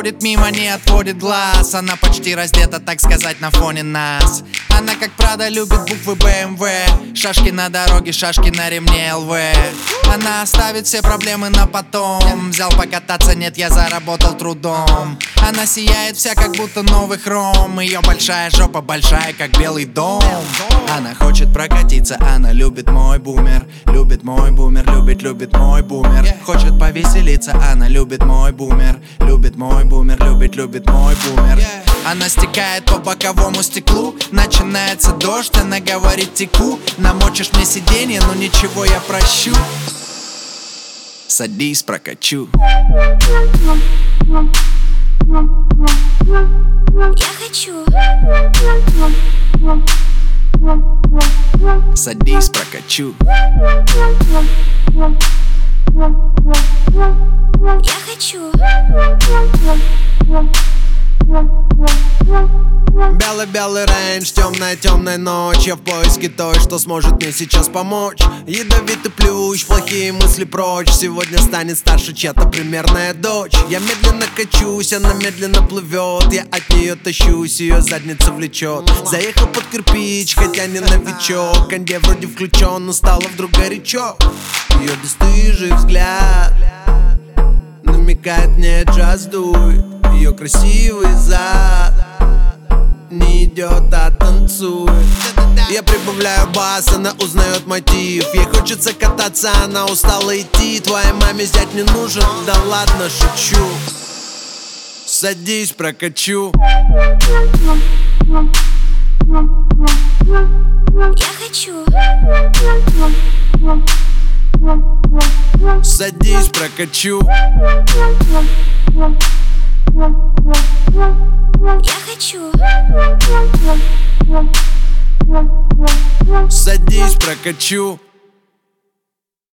проходит мимо, не отводит глаз. Она почти раздета, так сказать, на фоне нас. Она, как Прада, любит буквы BMW. Шашки на дороге, шашки на ремне ЛВ. Она оставит все проблемы на потом. Взял покататься, нет, я заработал трудом. Она сияет вся, как будто новый хром. Ее большая жопа большая, как Белый дом. Она хочет прокатиться, она любит мой бумер. Любит мой бумер, любит мой бумер. Хочет повеселиться, она любит мой бумер. Любит мой бумер, любит мой бумер. Она стекает по боковому стеклу. Начинается дождь, она говорит: теку. Намочишь мне сиденье, но ничего, я прощу. Садись, прокачу. Я хочу. Садись, прокачу. Я хочу. Белый-белый рейндж, темная ночь. Я в поиске той, что сможет мне сейчас помочь. Ядовитый плющ, плохие мысли прочь. Сегодня станет старше чья-то примерная дочь. Я медленно качусь, она медленно плывет. Я от нее тащусь, ее задница влечет. Заехал под кирпич, хотя не новичок. Кондей вроде включен, но стало вдруг горячо. Ее бесстыжий взгляд намекает мне: джаз дует. Ее красивый зад не идет, а танцует. Я прибавляю бас, она узнает мотив. Ей хочется кататься, она устала идти. Твоей маме зять не нужен, да ладно, шучу. Садись, прокачу. Я хочу. Садись, прокачу. Я хочу. Садись, прокачу.